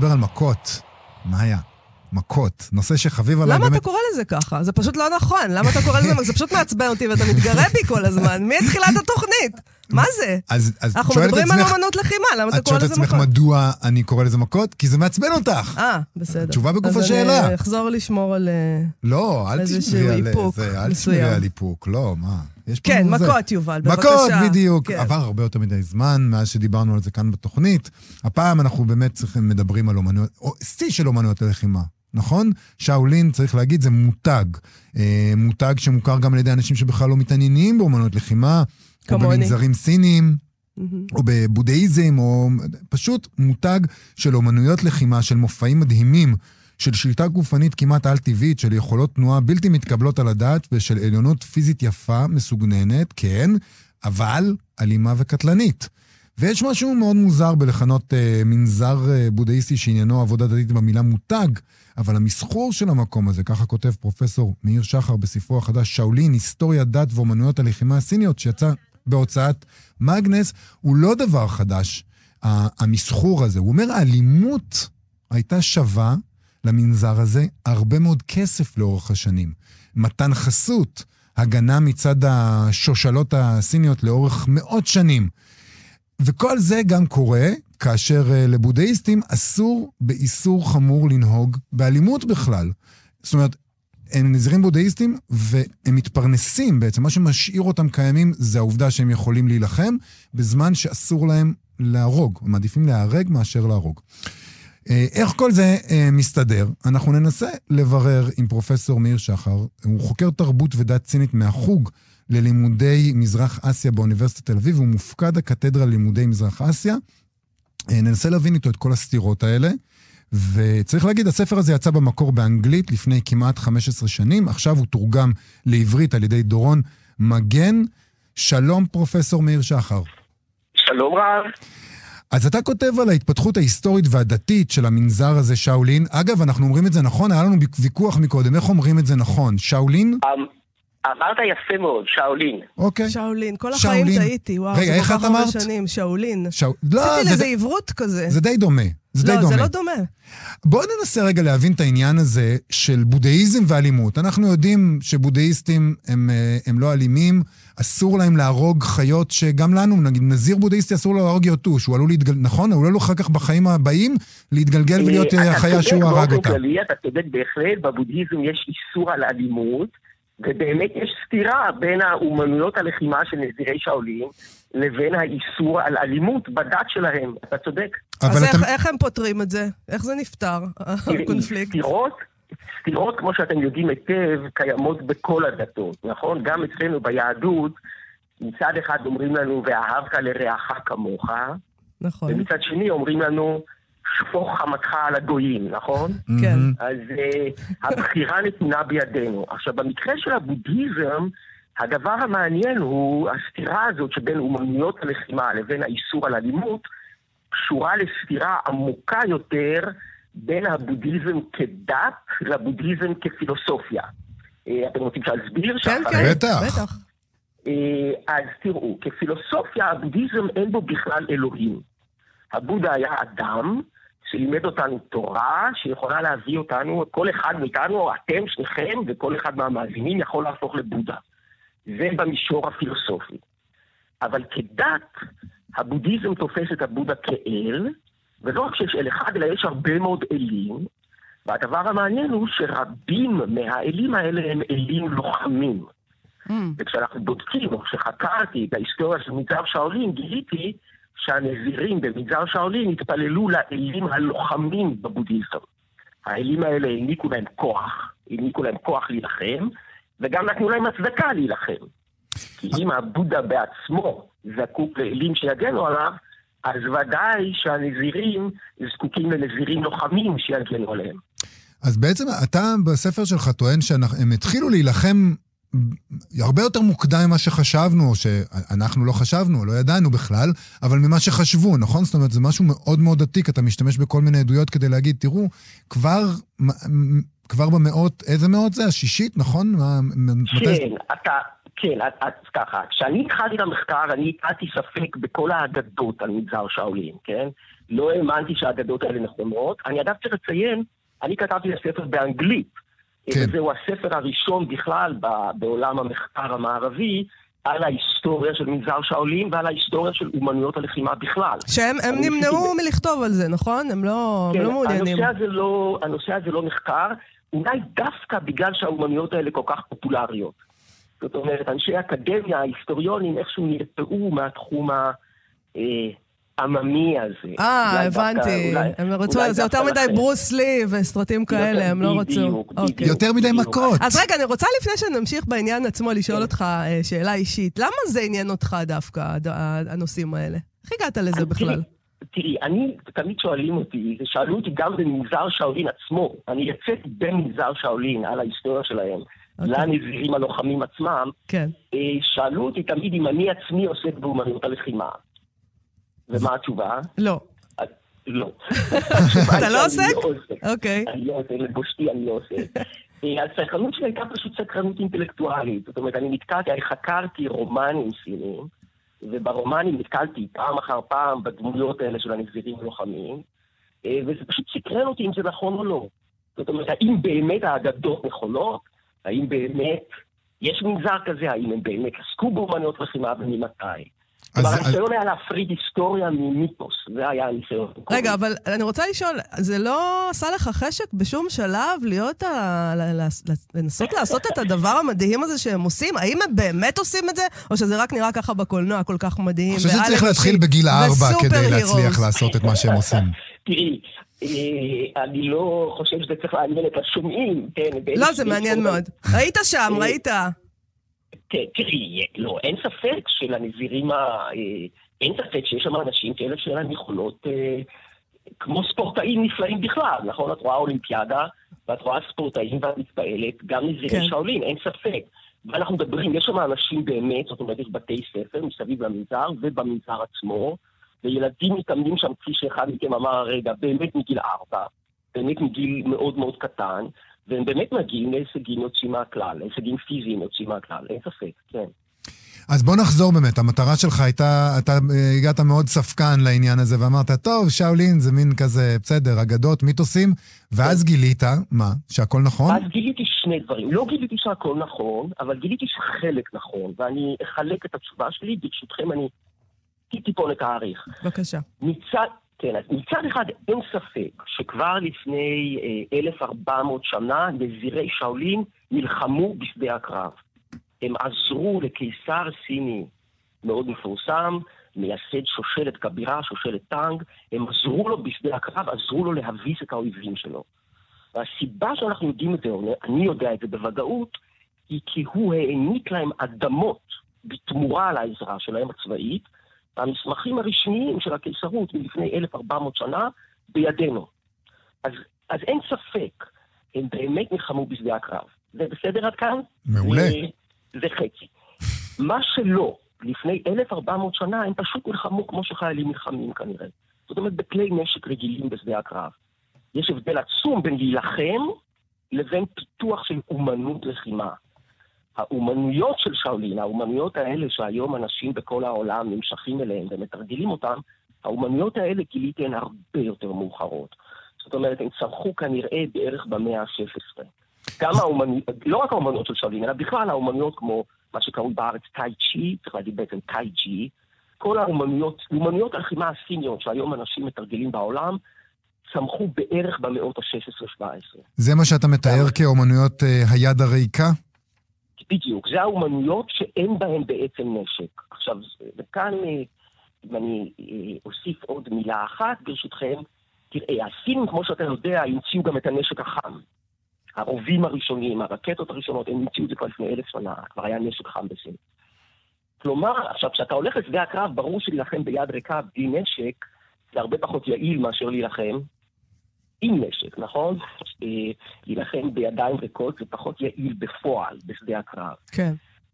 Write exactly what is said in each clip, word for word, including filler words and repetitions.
לדבר על מכות. מה היה? מכות. נושא שחביב עליי למה באמת... אתה קורא לזה ככה? זה פשוט לא נכון. למה אתה קורא לזה? זה פשוט מעצבן אותי ואתה מתגרה בי כל הזמן. מי התחילת התוכנית? מה זה? אז, אז אנחנו מדברים על אומנות לחימה, למה אתה קורא לזה מכות? את שואלת עצמך מדוע אני קורא לזה מכות? כי זה מעצבן אותך. אה, בסדר. תשובה בגוף השאלה. אז אני אחזור לשמור על... לא, אל תשמרי על זה, אל תשמרי על איפוק, לא, מה? כן, מכות יובל, בבקשה. מכות, בדיוק. עבר הרבה יותר מדי זמן, מאז שדיברנו על זה כאן בתוכנית. הפעם אנחנו באמת צריכים מדברים על אומנויות, או שיא של אומנויות הלחימה. נכון? שאולין, צריך להגיד, זה מותג. אה, מותג שמוכר גם על ידי אנשים שבכלל לא מתעניינים באומנות לחימה, כמוני. או במנזרים סינים, mm-hmm. או בבודהיזם, או פשוט מותג של אומנויות לחימה, של מופעים מדהימים, של שליטה גופנית כמעט על-טבעית, של יכולות תנועה בלתי מתקבלות על הדעת, ושל עליונות פיזית יפה, מסוגננת, כן, אבל אלימה וקטלנית. ויש משהו מאוד מוזר בלכנות אה, מנזר אה, בודהיסטי שעניינו עבודה דתית במילה מותג, אבל המסחור של המקום הזה, ככה כותב פרופסור מאיר שחר בספרו החדש, שאולין, היסטוריה דת ואומנויות הלחימה הסיניות, שיצא בהוצאת מגנס, הוא לא דבר חדש, המסחור הזה. הוא אומר, האלימות הייתה שווה למנזר הזה הרבה מאוד כסף לאורך השנים. מתן חסות, הגנה מצד השושלות הסיניות לאורך מאות שנים. וכל זה גם קורה כאשר לבודהיסטים אסור באיסור חמור לנהוג באלימות בכלל. זאת אומרת, הם נזירים בודהיסטים והם מתפרנסים בעצם. מה שמשאיר אותם קיימים זה העובדה שהם יכולים להילחם בזמן שאסור להם להרוג. הם מעדיפים להרג מאשר להרוג. איך כל זה מסתדר? אנחנו ננסה לברר עם פרופסור מאיר שחר. הוא חוקר תרבות ודת סינית מהחוג ללימודי מזרח אסיה באוניברסיטת תל אביב, הוא מופקד הקתדרה ללימודי מזרח אסיה. ננסה להבין איתו את כל הסתירות האלה, וצריך להגיד, הספר הזה יצא במקור באנגלית לפני כמעט חמש עשרה שנים, עכשיו הוא תורגם לעברית על ידי דורון מגן. שלום פרופסור מאיר שחר. שלום רב. אז אתה כותב על ההתפתחות ההיסטורית והדתית של המנזר הזה שאולין. אגב, אנחנו אומרים את זה נכון, היה לנו ויכוח מקודם, איך אומרים את זה נכון? שאולין? אמרת יפה מאוד, שאולין. אוקיי. שאולין, כל החיים טעיתי, וואו, רגע, איך את אמרת? שנים, שאולין. לא, עשיתי לזה עברות כזה. זה די דומה. זה לא, די דומה. זה לא דומה. בואו ננסה רגע להבין את העניין הזה של בודהיזם ואלימות. אנחנו יודעים שבודהיסטים הם, הם לא אלימים, אסור להם להרוג חיות שגם לנו, נגיד, נזיר בודהיסטי אסור לו להרוג ירטוש, הוא עלול להתגלגל, נכון? הוא עלול לו אחר כך בחיים הבאים להתגלגל ולהיות החיה שהוא הרג אותה. אתה צודק בהחלט, בבודהיזם יש איסור על אלימות, ובאמת יש סתירה בין האומנויות הלחימה של נזירי שאולין לבין האיסור על אלימות בדת שלהם. אתה צודק. אז איך, אתם... איך הם פותרים את זה? איך זה נפתר, הקונפליקט? סתירות, סתירות, כמו שאתם יודעים היטב, קיימות בכל הדתות, נכון? גם אצלנו ביהדות, מצד אחד אומרים לנו, ואהבת לרעך כמוך, נכון. ומצד שני אומרים לנו, שפוך חמתך על הגויים, נכון? כן. אז uh, הבחירה נתונה בידינו. עכשיו, במקרה של הבודהיזם, הדבר המעניין הוא הסתירה הזאת שבין אומנויות הלחימה לבין האיסור על אלימות, קשורה לסתירה עמוקה יותר בין הבודהיזם כדת לבודהיזם כפילוסופיה. Uh, אתם רוצים להסביר? כן, כן, בטח. בטח. Uh, אז תראו, כפילוסופיה, הבודהיזם אין בו בכלל אלוהים. הבודה היה אדם שלימד אותנו תורה, שיכולה להביא אותנו, כל אחד מאיתנו, אתם, שניכם, וכל אחד מהמאזינים יכול להפוך לבודה. זה במישור הפילוסופי. אבל כדת, הבודהיזם תופס את הבודה כאל, ולא רק שיש אל אחד, אלא יש הרבה מאוד אלים, והדבר המעניין הוא שרבים מהאלים האלה הם אלים לוחמים. Mm. וכשאנחנו בודקים, או כשחקרתי את ההיסטוריה של מנזר שאולין, גיליתי שהנזירים במנזר שאולין התפללו לאלים הלוחמים בבודהיזם. האלים האלה העניקו להם כוח, העניקו להם כוח להילחם, וגם נתנו להם הצדקה להילחם. כי אם הבודה בעצמו זקוק לאלים שיגנו עליו, אז ודאי שהנזירים זקוקים לנזירים לוחמים שיגנו עליהם. אז בעצם אתה בספר שלך טוען שהם התחילו להילחם הרבה יותר מוקדם ממה שחשבנו, או שאנחנו לא חשבנו, לא ידענו בכלל, אבל ממה שחשבו, נכון? זאת אומרת, זה משהו מאוד מאוד עתיק, אתה משתמש בכל מיני עדויות כדי להגיד, תראו, כבר, כבר במאות, איזה מאות זה? השישית, נכון? כן, אתה, כן, אז ככה, כשאני התחלתי את המחקר, אני התחלתי ספק בכל האגדות על מנזר שאולין, כן? לא האמנתי שהאגדות האלה נכונות. אני עדיין לציין, אני כתבתי לספר באנגלית, כן. וזהו הספר הראשון בכלל בעולם המחקר המערבי, על ההיסטוריה של מנזר שאולין ועל ההיסטוריה של אומנויות הלחימה בכלל. שהם הם נמנעו ב... מלכתוב על זה, נכון? הם לא, כן, הם לא מעוניינים. הנושא הזה לא, הנושא הזה לא נחקר, אולי דווקא בגלל שהאומנויות האלה כל כך פופולריות. זאת אומרת, אנשי האקדמיה, ההיסטוריונים, איכשהו נרפאו מהתחום העממי הזה. אה, הבנתי. הם רצו, זה יותר מדי ברוס לי וסרטים כאלה, הם לא רצו. יותר מדי מכות. אז רגע, אני רוצה לפני שנמשיך בעניין עצמו לשאול אותך שאלה אישית. למה זה עניין אותך דווקא, הנושאים האלה? איך הגעת לזה בכלל? תראי, אני, תמיד שואלים אותי, שאלו אותי גם במנזר שאולין עצמו, אני יצאתי במנזר שאולין על ההיסטוריה שלהם, לנזירים הלוחמים עצמם, שאלו אותי תמיד אם אני עצמי עוסק באומנויות הלחימה. ומה התשובה? לא. לא. אתה לא עוסק? אוקיי. אני לא עוסק, לבושתי אני לא עוסק. הסקרנות שלי הייתה פשוט סקרנות אינטלקטואלית. זאת אומרת, אני נתקלתי, אני חקרתי רומנים סיניים, וברומנים נתקלתי פעם אחר פעם בדמויות האלה של הנזירים הלוחמים, וזה פשוט סקרן אותי אם זה נכון או לא. זאת אומרת, האם באמת האגדות נכונות? האם באמת יש מנזר כזה? האם הם באמת עסקו באומנויות לחימה וממתי? אבל הניסיון היה להפריד היסטוריה ממיתוס, זה היה הניסיון. רגע, אבל אני רוצה לשאול, זה לא עשה לך חשק בשום שלב להיות, לנסות לעשות את הדבר המדהים הזה שהם עושים? האם הם באמת עושים את זה, או שזה רק נראה ככה בקולנוע כל כך מדהים? אני חושב שצריך להתחיל בגיל ארבע כדי להצליח לעשות את מה שהם עושים. תראי, אני לא חושב שזה צריך לעניין את השומעים. לא, זה מעניין מאוד. ראית שם, ראית? תראי, לא, אין ספק שלנזירים, אין ספק שיש שם אנשים כאלה שלהם יכולות כמו ספורטאים נפלאים בכלל, נכון? את רואה אולימפיאדה, ואת רואה ספורטאים ואת מתפעלת, גם נזירי שאולין, אין ספק. ואנחנו מדברים, יש שם אנשים באמת, זאת אומרת, יש בתי ספר מסביב למנזר ובמנזר עצמו, וילדים מתאמנים שם, כפי שאחד מכם אמר הרגע, באמת מגיל ארבע, באמת מגיל מאוד מאוד קטן, והם באמת מגיעים להישגים יוצאים מהכלל, להישגים פיזיים יוצאים מהכלל, אין ספק, כן. אז בוא נחזור באמת, המטרה שלך הייתה, אתה הגעת מאוד ספקן לעניין הזה, ואמרת, טוב, שאולין זה מין כזה, בסדר, אגדות, מיתוסים, ואז גילית, מה? שהכל נכון? אז גיליתי שני דברים, לא גיליתי שהכל נכון, אבל גיליתי שחלק נכון, ואני אחלק את התשובה שלי, ברשותכם אני טיפונת העריך. בבקשה. מצד... כן, אז מצד אחד אין ספק שכבר לפני אה, אלף וארבע מאות שנה נזירי שאולין נלחמו בשדה הקרב. הם עזרו לקיסר סיני מאוד מפורסם, מייסד שושלת כבירה, שושלת טנג, הם עזרו לו בשדה הקרב, עזרו לו להביס את האויבים שלו. והסיבה שאנחנו יודעים את זה, אני יודע את זה בוודאות, היא כי הוא העניק להם אדמות בתמורה על העזרה שלהם הצבאית, המסמכים הרשמיים של הקיסרות מלפני אלף וארבע מאות שנה בידינו. אז, אז אין ספק, הם באמת נלחמו בשדה הקרב. זה בסדר עד כאן? מעולה. זה, זה חצי. מה שלא, לפני אלף וארבע מאות שנה, הם פשוט נלחמו כמו שחיילים נלחמים כנראה. זאת אומרת, בכלי נשק רגילים בשדה הקרב. יש הבדל עצום בין להילחם לבין פיתוח של אומנות לחימה. האומנויות של שאולין, האומנויות האלה שהיום אנשים בכל העולם נמשכים אליהם ומתרגלים אותם, האומנויות האלה גיליתי הן הרבה יותר מאוחרות. זאת אומרת, הם צמחו כנראה בערך במאה ה-שש עשרה. גם האומנויות, לא רק האומנויות של שאולין, אלא בכלל האומנויות כמו מה שקראו בארץ טאי צ'י, צריך להגיד בעצם טאי ג'י, כל האומנויות, אומנויות הלחימה הסיניות שהיום אנשים מתרגלים בעולם, צמחו בערך במאות ה-שש עשרה שבע עשרה. זה מה שאתה מתאר כאומנויות היד הריקה? בדיוק, זה האומנויות שאין בהן בעצם נשק. עכשיו, וכאן, אם אני אוסיף עוד מילה אחת, ברשותכם, תראה, הסינים, כמו שאתה יודע, המציאו גם את הנשק החם. הרובים הראשונים, הרקטות הראשונות, הם המציאו את זה כבר לפני אלף שנה, כבר היה נשק חם בסין. כלומר, עכשיו, כשאתה הולך לשדה הקרב, ברור שלהילחם ביד ריקה בלי נשק, זה הרבה פחות יעיל מאשר להילחם עם נשק, נכון? להילחם בידיים ריקות זה פחות יעיל בפועל בשדה הקרב. כן.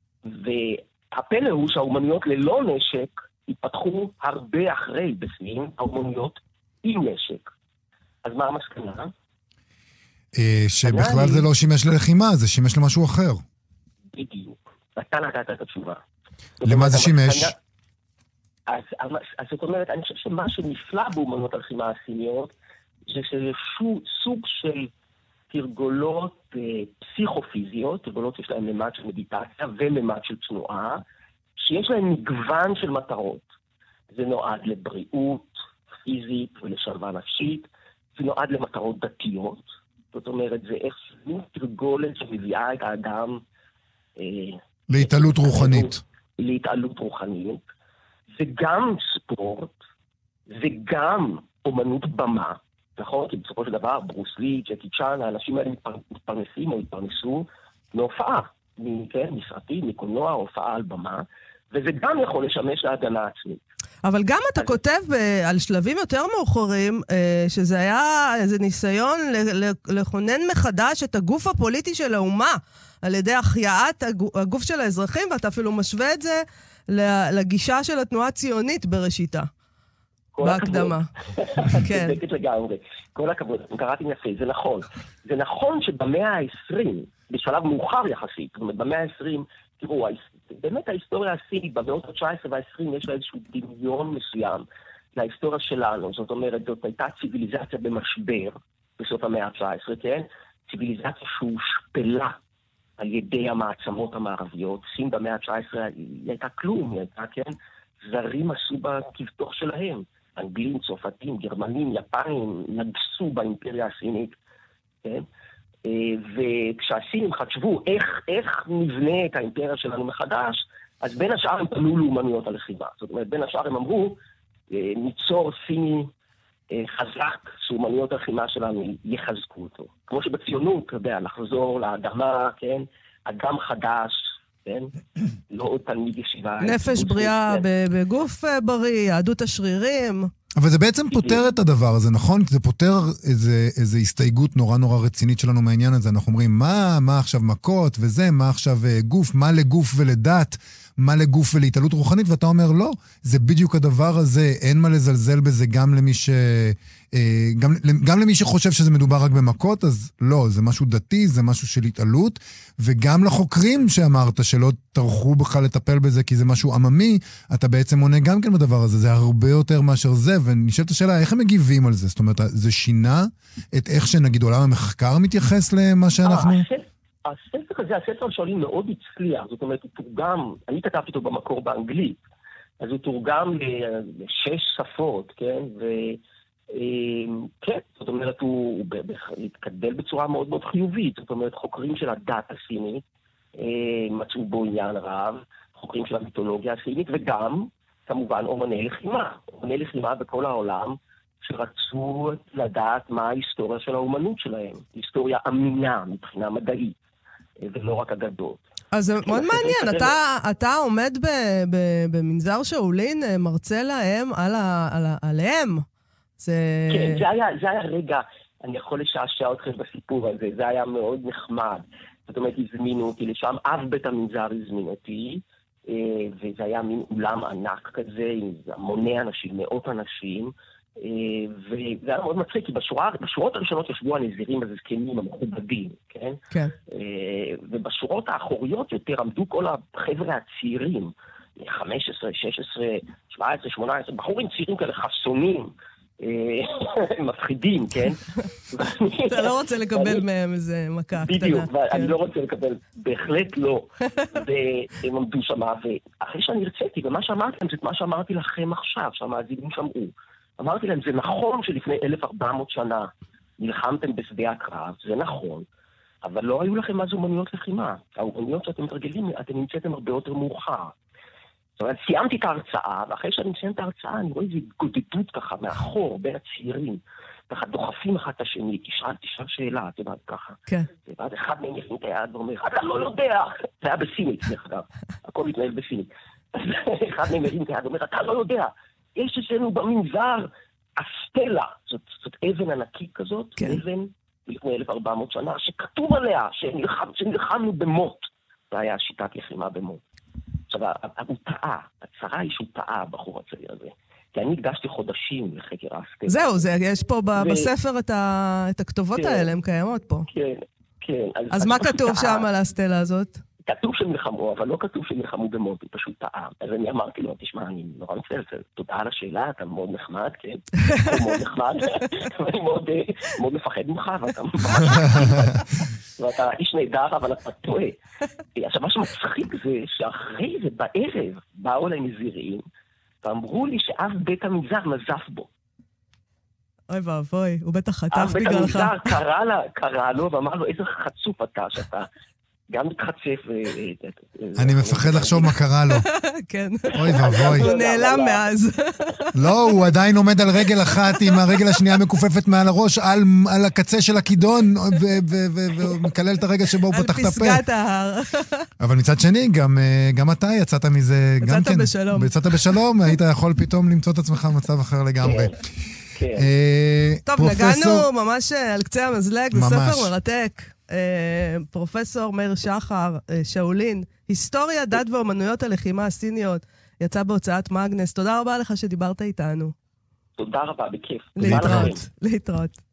והפלא הוא שהאומנויות ללא נשק התפתחו הרבה אחרי בסין, האומנויות עם נשק. אז מה המסקנה? שבכלל זה לא שימש ללחימה, זה שימש למשהו אחר. בדיוק. אתה נתת את התשובה. למה זה שימש? אז, אז זאת אומרת, אני חושב שמה שנפלא באומנות הלחימה הסיניות, זה שזה סוג של תרגולות אה, פסיכופיזיות, תרגולות שיש להן ממד של מדיטציה וממד של תנועה, שיש להן מגוון של מטרות. זה נועד לבריאות פיזית ולשלווה נפשית, זה נועד למטרות דתיות, זאת אומרת, זה איך תרגולת שמביאה את האדם... אה, להתעלות רוחנית. להתעלות רוחנית. זה גם ספורט, זה גם אומנות במה, נכון? כי בסופו של דבר, ברוס לי, ג'קי צ'אן, האנשים האלה מתפרנסים או התפרנסו מהופעה, כן, מסרטים, מקולנוע, הופעה על במה, וזה גם יכול לשמש להגנה עצמית. אבל גם אתה כותב על שלבים יותר מאוחרים, שזה היה איזה ניסיון לכונן מחדש את הגוף הפוליטי של האומה, על ידי החייאת הגוף של האזרחים, ואתה אפילו משווה את זה לגישה של התנועה הציונית בראשיתה. בהקדמה. כן. זה לגמרי. כל הכבוד, אני קראתי יפה, זה נכון. זה נכון שבמאה ה-עשרים, בשלב מאוחר יחסית, זאת אומרת, במאה ה-עשרים, תראו, באמת ההיסטוריה הסינית, במאות ה-תשע עשרה וה-עשרים, יש לה איזשהו דמיון מסוים להיסטוריה שלנו. זאת אומרת, זאת הייתה ציביליזציה במשבר, בסוף המאה ה-תשע עשרה, כן? ציביליזציה שהושפלה על ידי המעצמות המערביות. סין במאה ה-תשע עשרה היא הייתה כלום, היא הייתה, כן? זרים עשו בה כבתוך שלהם. אנגלים, צרפתים, גרמנים, יפנים, נגסו באימפריה הסינית, כן? וכשהסינים חשבו איך, איך נבנה את האימפריה שלנו מחדש, אז בין השאר הם פנו לאומנויות הלחימה. זאת אומרת, בין השאר הם אמרו, ניצור סיני חזק, שאומנויות הלחימה שלנו יחזקו אותו. כמו שבציונות, אתה יודע, לחזור לאדמה, כן? אדם חדש, כן? לא עוד תלמיד ישיבה. נפש בריאה בגוף בריא, יהדות השרירים. אבל זה בעצם פותר את הדבר הזה, נכון? זה פותר איזה, איזה הסתייגות נורא נורא רצינית שלנו מהעניין הזה. אנחנו אומרים, מה, מה עכשיו מכות וזה, מה עכשיו גוף, מה לגוף ולדת, מה לגוף ולהתעלות רוחנית, ואתה אומר, לא, זה בדיוק הדבר הזה, אין מה לזלזל בזה גם למי ש... גם, גם למי שחושב שזה מדובר רק במכות, אז לא, זה משהו דתי, זה משהו של התעלות, וגם לחוקרים שאמרת שלא טרחו בכלל לטפל בזה כי זה משהו עממי, אתה בעצם עונה גם כן בדבר הזה, זה הרבה יותר מאשר זה, ונשאלת השאלה, איך הם מגיבים על זה? זאת אומרת, זה שינה את איך שנגיד עולם המחקר מתייחס למה שאנחנו... הספר הזה, הספר שואלים מאוד הצליח, זאת אומרת, הוא תורגם, אני כתבתי אותו במקור באנגלית, אז הוא תורגם לשש שפות, כן, ו... כן, זאת אומרת, הוא התקבל בצורה מאוד מאוד חיובית, זאת אומרת, חוקרים של הדת הסינית מצאו בו עניין רב, חוקרים של המיתולוגיה הסינית, וגם, כמובן, אומני לחימה, אומני לחימה בכל העולם, שרצו לדעת מה ההיסטוריה של האומנות שלהם, היסטוריה אמינה מבחינה מדעית, ולא רק אגדות. אז זה מאוד מעניין, אתה, אתה עומד ב, ב, במנזר שאולין, מרצה להם על ה, על ה, עליהם. זה... כן, זה היה, זה היה רגע, אני יכול לשעשע אתכם בסיפור הזה, זה היה מאוד נחמד. זאת אומרת, הזמינו אותי לשם, אב בית המנזר הזמין אותי, וזה היה מין אולם ענק כזה, עם המוני אנשים, מאות אנשים, וזה היה מאוד מצחיק, כי בשורה, בשורות הראשונות ישבו הנזירים הזקנים המכובדים, כן? כן. ובשורות האחוריות יותר עמדו כל החבר'ה הצעירים, חמש עשרה, שש עשרה, שבע עשרה, שמונה עשרה, בחורים צעירים כאלה חסונים, מפחידים, כן? אתה לא רוצה לקבל מהם איזה מכה קטנה. בדיוק, אני לא רוצה לקבל, בהחלט לא. והם עמדו שם, ואחרי שאני הרציתי, ומה שאמרתי להם זה מה שאמרתי לכם עכשיו, שהמאזינים שמעו. אמרתי להם, זה נכון שלפני אלף וארבע מאות שנה נלחמתם בשדה הקרב, זה נכון, אבל לא היו לכם אז אומנויות לחימה. האומנויות שאתם מתרגלים, אתם נמצאתם הרבה יותר מאוחר. זאת אומרת, סיימתי את ההרצאה, ואחרי שאני מסיים את ההרצאה, אני רואה איזו גודדות ככה, מאחור, בין הצעירים, ככה דוחפים אחד את השני, תשאל, תשאל שאלה, את יודעת ככה. כן. ואז אחד מהם יכין את היד ואומר, אתה לא יודע, זה היה בסינית, דרך אגב, הכל מתנהל בסינית. אז אחד מהם יכין את היד ואומר, אתה לא יודע, יש אצלנו במנזר אסטלה, זאת, זאת אבן ענקית כזאת, כן. אבן לפני אלף וארבע מאות שנה, שכתוב עליה שנלחם, שנלחמנו במות, זה היה שיטת לחימה במות. עכשיו, הוא טעה, הצרה היא שהוא טעה, הבחור הצעיר הזה. כי אני הקדשתי חודשים לחקר האסטלה. זהו, זה, יש פה ו... בספר את, ה... את הכתובות כן, האלה, הן קיימות פה. כן, כן. אז, אז מה כתוב שם על האסטלה הזאת? כתוב שהם נלחמו, אבל לא כתוב שהם נלחמו במוד, הוא פשוט טעה. אז אני אמרתי לו, תשמע, אני נורא מצטער, תודה על השאלה, אתה מאוד נחמד, כן? אתה מאוד נחמד, ואני מאוד מפחד ממך, ואתה ואתה איש נהדר, אבל אתה טועה. עכשיו, מה שמצחיק זה שאחרי זה, בערב, באו אליי מזירים, ואמרו לי שאף בית המנזר נזף בו. אוי ואבוי, הוא בטח חטף אף בית בגללך. המנזר קרא לו, ואמר לו, איזה חצוף אתה, שאתה גם מתחצף. אני מפחד לחשוב מה קרה לו. כן. אוי ואבוי. הוא נעלם מאז. לא, הוא עדיין עומד על רגל אחת עם הרגל השנייה מקופפת מעל הראש, על הקצה של הכידון, ומקלל את הרגע שבו הוא פותח את הפה. על פסגת ההר. אבל מצד שני, גם אתה יצאת מזה, גם כן. יצאת בשלום. יצאת בשלום, היית יכול פתאום למצוא את עצמך במצב אחר לגמרי. טוב, נגענו ממש על קצה המזלג, זה ספר מרתק. פרופסור מאיר שחר, שאולין, היסטוריה, דת ואומנויות הלחימה הסיניות, יצא בהוצאת מאגנס. תודה רבה לך שדיברת איתנו. תודה רבה, בכיף. להתראות. להתראות.